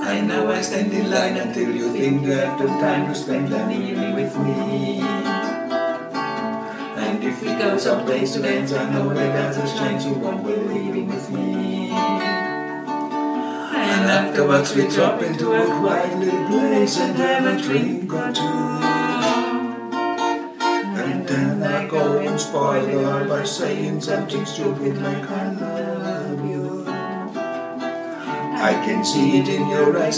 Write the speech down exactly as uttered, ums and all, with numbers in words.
I know I stand in line until you think you have the time to spend an evening with me. And if we go someplace to dance, I know that there's a chance you won't be leaving with me. And afterwards we drop into a quiet little place and have a drink or two. And then I go and spoil it all by saying something stupid like I love you. I can see it in your eyes.